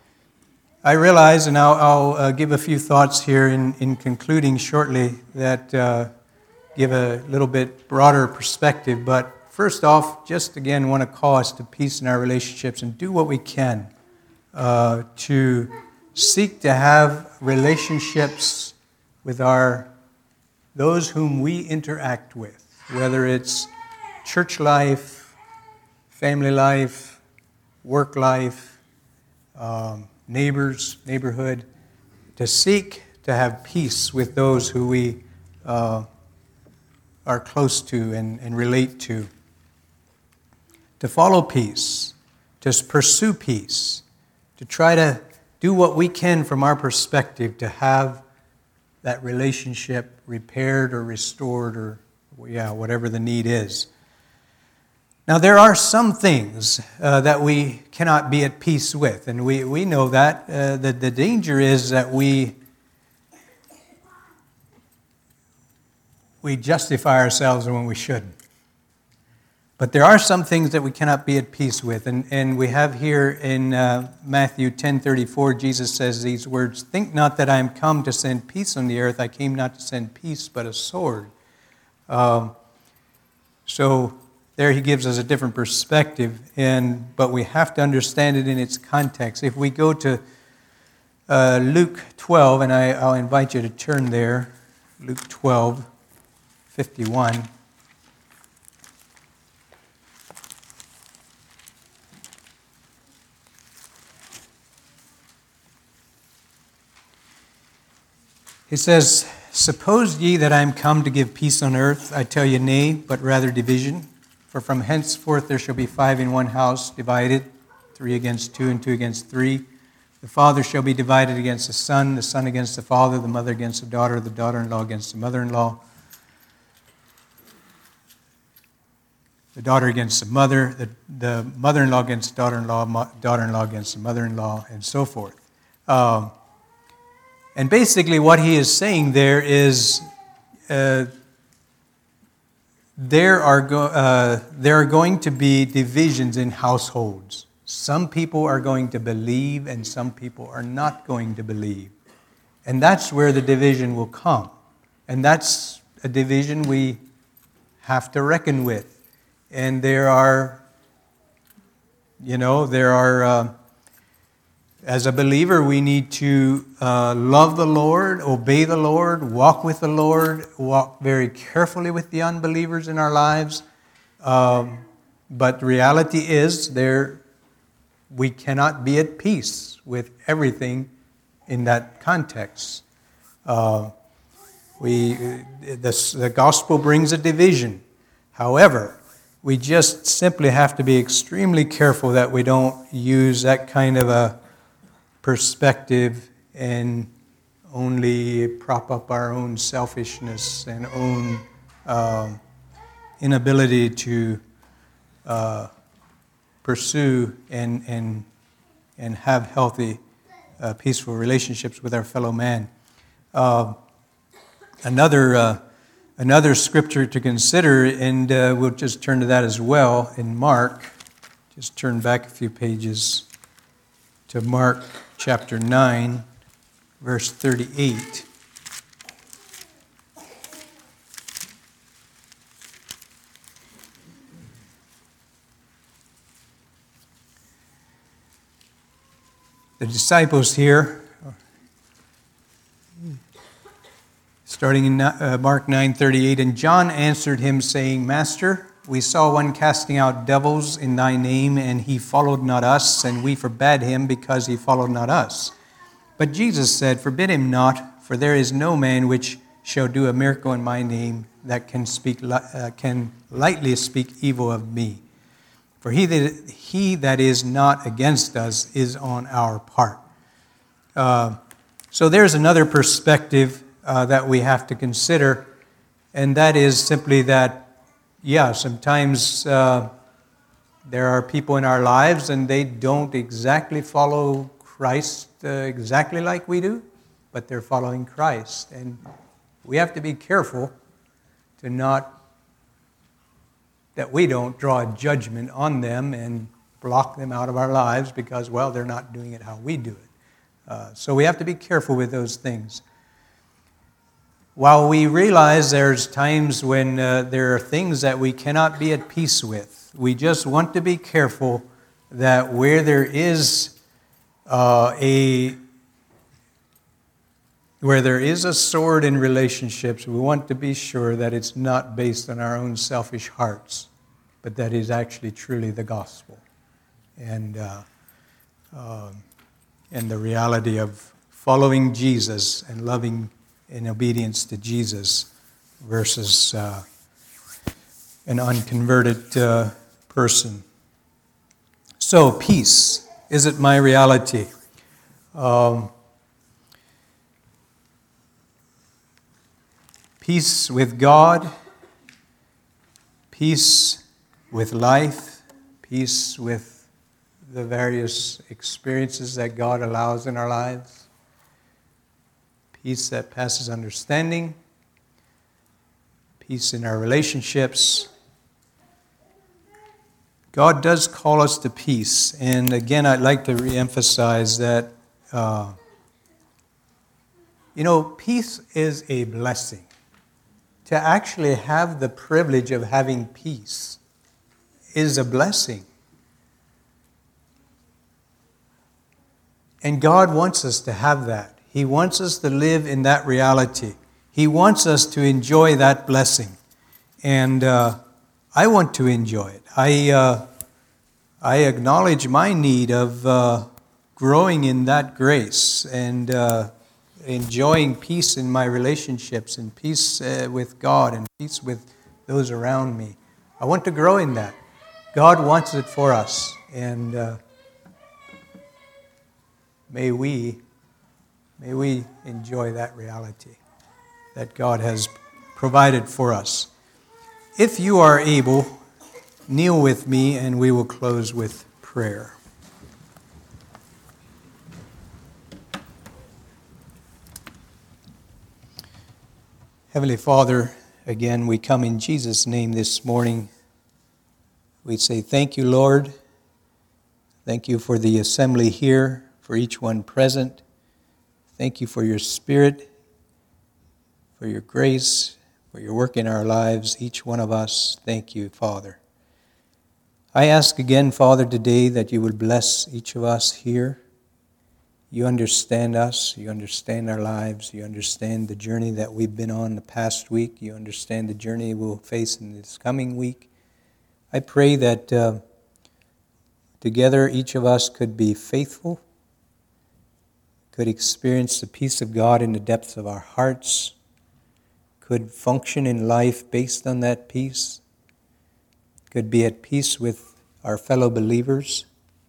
I realize, and I'll, I'll uh, give a few thoughts here in, in concluding shortly, that uh, give a little bit broader perspective. But first off, just again want to call us to peace in our relationships and do what we can uh, to seek to have relationships with our those whom we interact with, whether it's church life, family life, work life, um, neighbors, neighborhood, to seek to have peace with those who we uh, are close to and, and relate to. To follow peace, to pursue peace, to try to do what we can from our perspective to have that relationship repaired or restored or, yeah, whatever the need is. Now, there are some things uh, that we cannot be at peace with, and we, we know that. Uh, the, the danger is that we, we justify ourselves when we shouldn't. But there are some things that we cannot be at peace with. And, and we have here in uh, Matthew ten thirty-four, Jesus says these words, "Think not that I am come to send peace on the earth. I came not to send peace, but a sword." Um, so there he gives us a different perspective, and but we have to understand it in its context. If we go to uh, Luke twelve, and I, I'll invite you to turn there, Luke twelve, fifty-one. He says, "Suppose ye that I am come to give peace on earth? I tell you, nay, but rather division. For from henceforth there shall be five in one house, divided, three against two, and two against three. The father shall be divided against the son, the son against the father, the mother against the daughter, the daughter-in-law against the mother-in-law, the daughter against the mother, the, the mother-in-law against the daughter-in-law, mo- daughter-in-law against the mother-in-law, and so forth." Um, And basically what he is saying there is uh, there are go- uh, there are going to be divisions in households. Some people are going to believe and some people are not going to believe. And that's where the division will come. And that's a division we have to reckon with. And there are, you know, there are... Uh, As a believer, we need to uh, love the Lord, obey the Lord, walk with the Lord, walk very carefully with the unbelievers in our lives. Um, but the reality is, there we cannot be at peace with everything in that context. Uh, we the, the gospel brings a division. However, we just simply have to be extremely careful that we don't use that kind of a perspective and only prop up our own selfishness and own uh, inability to uh, pursue and and and have healthy, uh, peaceful relationships with our fellow man. Uh, another uh, another scripture to consider, and uh, we'll just turn to that as well in Mark. Just turn back a few pages to Mark chapter nine, verse thirty-eight. The disciples here, starting in Mark nine thirty-eight, "And John answered him, saying, Master, we saw one casting out devils in thy name, and he followed not us, and we forbade him because he followed not us. But Jesus said, Forbid him not, for there is no man which shall do a miracle in my name that can speak uh, can lightly speak evil of me. For he that, he that is not against us is on our part." Uh, so there's another perspective uh, that we have to consider, and that is simply that Yeah, sometimes uh, there are people in our lives and they don't exactly follow Christ uh, exactly like we do, but they're following Christ. And we have to be careful to not, that we don't draw a judgment on them and block them out of our lives because, well, they're not doing it how we do it. Uh, so we have to be careful with those things. While we realize there's times when uh, there are things that we cannot be at peace with, we just want to be careful that where there is uh, a where there is a sword in relationships, we want to be sure that it's not based on our own selfish hearts, but that is actually truly the gospel and uh, uh, and the reality of following Jesus and loving in obedience to Jesus versus uh, an unconverted uh, person. So, peace, is it my reality? Um, peace with God, peace with life, peace with the various experiences that God allows in our lives, peace that passes understanding, peace in our relationships. God does call us to peace. And again, I'd like to reemphasize that, uh, you know, peace is a blessing. To actually have the privilege of having peace is a blessing. And God wants us to have that. He wants us to live in that reality. He wants us to enjoy that blessing. And uh, I want to enjoy it. I uh, I acknowledge my need of uh, growing in that grace and uh, enjoying peace in my relationships and peace uh, with God and peace with those around me. I want to grow in that. God wants it for us. And uh, may we, may we enjoy that reality that God has provided for us. If you are able, kneel with me and we will close with prayer. Heavenly Father, again, we come in Jesus' name this morning. We say thank you, Lord. Thank you for the assembly here, for each one present. Thank you for your Spirit, for your grace, for your work in our lives, each one of us. Thank you, Father. I ask again, Father, today that you would bless each of us here. You understand us. You understand our lives. You understand the journey that we've been on the past week. You understand the journey we'll face in this coming week. I pray that uh, together each of us could be faithful, could experience the peace of God in the depths of our hearts, could function in life based on that peace, could be at peace with our fellow believers,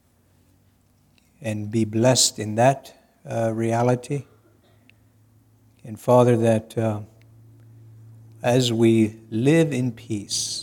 and be blessed in that uh, reality. And Father, that uh, as we live in peace,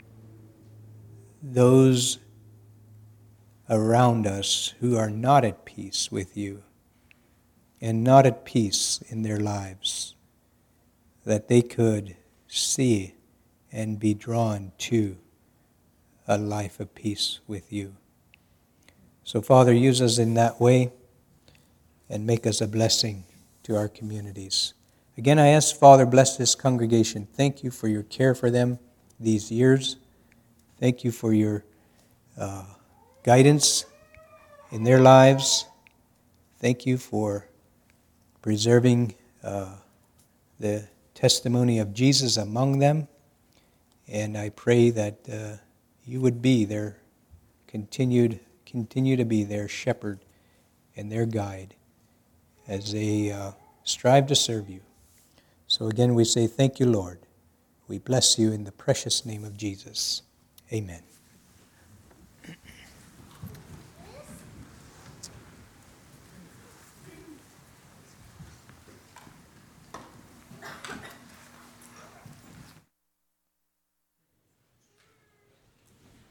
those around us who are not at peace with you and not at peace in their lives, that they could see and be drawn to a life of peace with you. So, Father, use us in that way and make us a blessing to our communities. Again, I ask, Father, bless this congregation. Thank you for your care for them these years. Thank you for your uh, guidance in their lives. Thank you for preserving uh, the testimony of Jesus among them. And I pray that uh, you would be their continued Continue to be their shepherd and their guide as they uh, strive to serve you. So again, we say thank you, Lord. We bless you in the precious name of Jesus. Amen.